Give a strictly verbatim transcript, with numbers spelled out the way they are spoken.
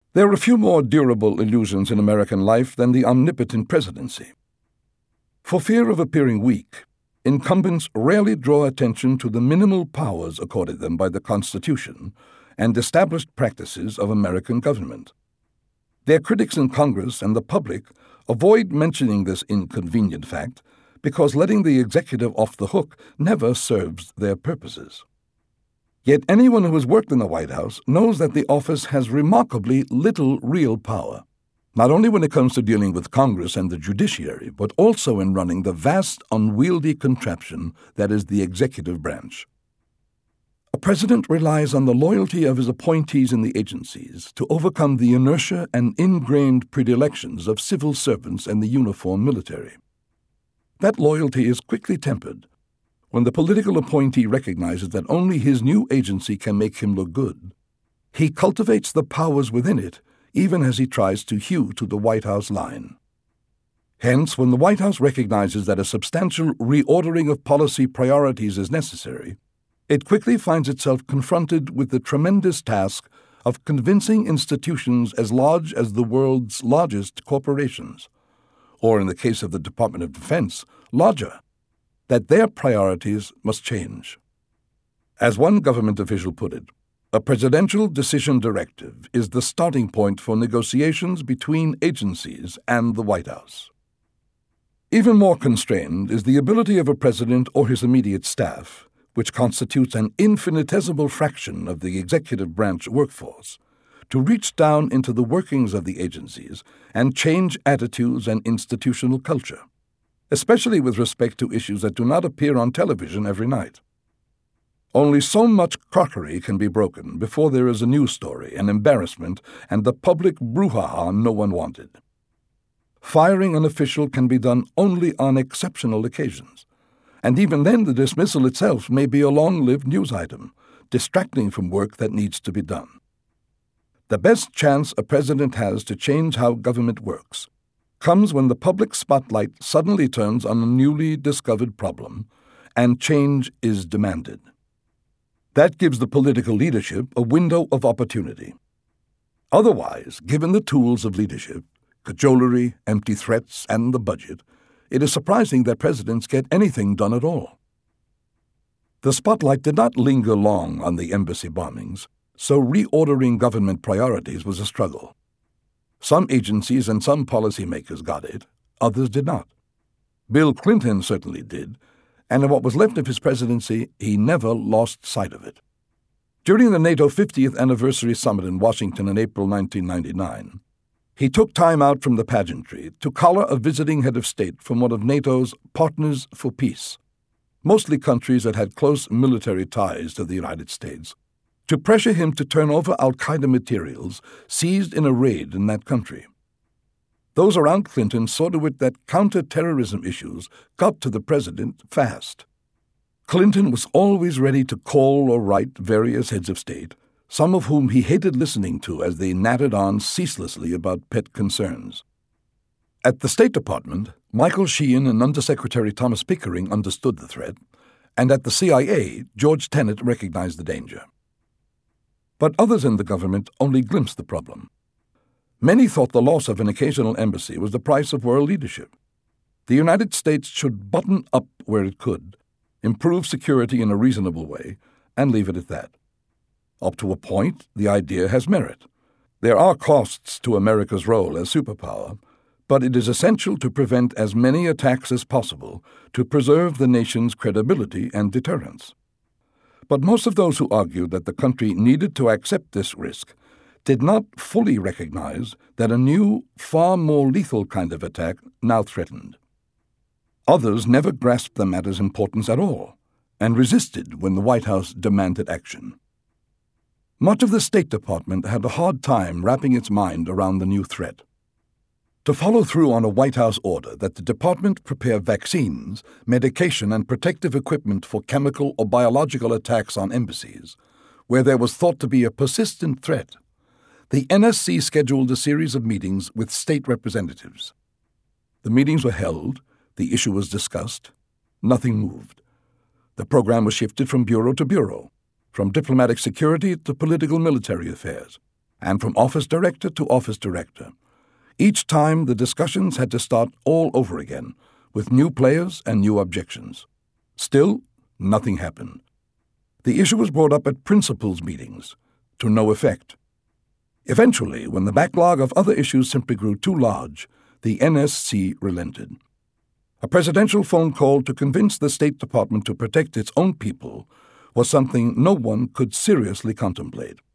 There are a few more durable illusions in American life than the omnipotent presidency. For fear of appearing weak, incumbents rarely draw attention to the minimal powers accorded them by the Constitution and established practices of American government. Their critics in Congress and the public avoid mentioning this inconvenient fact because letting the executive off the hook never serves their purposes. Yet anyone who has worked in the White House knows that the office has remarkably little real power, not only when it comes to dealing with Congress and the judiciary, but also in running the vast, unwieldy contraption that is the executive branch. A president relies on the loyalty of his appointees in the agencies to overcome the inertia and ingrained predilections of civil servants and the uniformed military. That loyalty is quickly tempered when the political appointee recognizes that only his new agency can make him look good. He cultivates the powers within it even as he tries to hew to the White House line. Hence, when the White House recognizes that a substantial reordering of policy priorities is necessary, it quickly finds itself confronted with the tremendous task of convincing institutions as large as the world's largest corporations, or in the case of the Department of Defense, larger, that their priorities must change. As one government official put it, a presidential decision directive is the starting point for negotiations between agencies and the White House. Even more constrained is the ability of a president or his immediate staff, which constitutes an infinitesimal fraction of the executive branch workforce, to reach down into the workings of the agencies and change attitudes and institutional culture, especially with respect to issues that do not appear on television every night. Only so much crockery can be broken before there is a news story, an embarrassment, and the public brouhaha no one wanted. Firing an official can be done only on exceptional occasions, and even then the dismissal itself may be a long-lived news item, distracting from work that needs to be done. The best chance a president has to change how government works comes when the public spotlight suddenly turns on a newly discovered problem, and change is demanded. That gives the political leadership a window of opportunity. Otherwise, given the tools of leadership, cajolery, empty threats, and the budget, it is surprising that presidents get anything done at all. The spotlight did not linger long on the embassy bombings, so reordering government priorities was a struggle. Some agencies and some policymakers got it, others did not. Bill Clinton certainly did, and in what was left of his presidency, he never lost sight of it. During the NATO fiftieth Anniversary Summit in Washington in April nineteen ninety-nine, he took time out from the pageantry to collar a visiting head of state from one of NATO's partners for peace, mostly countries that had close military ties to the United States, to pressure him to turn over al-Qaeda materials seized in a raid in that country. Those around Clinton saw to it that counter-terrorism issues got to the president fast. Clinton was always ready to call or write various heads of state, some of whom he hated listening to as they nattered on ceaselessly about pet concerns. At the State Department, Michael Sheehan and Undersecretary Thomas Pickering understood the threat, and at the C I A, George Tenet recognized the danger. But others in the government only glimpsed the problem. Many thought the loss of an occasional embassy was the price of world leadership. The United States should button up where it could, improve security in a reasonable way, and leave it at that. Up to a point, the idea has merit. There are costs to America's role as superpower, but it is essential to prevent as many attacks as possible to preserve the nation's credibility and deterrence. But most of those who argued that the country needed to accept this risk did not fully recognize that a new, far more lethal kind of attack now threatened. Others never grasped the matter's importance at all, and resisted when the White House demanded action. Much of the State Department had a hard time wrapping its mind around the new threat. To follow through on a White House order that the department prepare vaccines, medication, and protective equipment for chemical or biological attacks on embassies, where there was thought to be a persistent threat, the N S C scheduled a series of meetings with state representatives. The meetings were held, the issue was discussed, nothing moved. The program was shifted from bureau to bureau, from diplomatic security to political military affairs, and from office director to office director. Each time the discussions had to start all over again, with new players and new objections. Still, nothing happened. The issue was brought up at principals' meetings, to no effect. Eventually, when the backlog of other issues simply grew too large, the N S C relented. A presidential phone call to convince the State Department to protect its own people was something no one could seriously contemplate.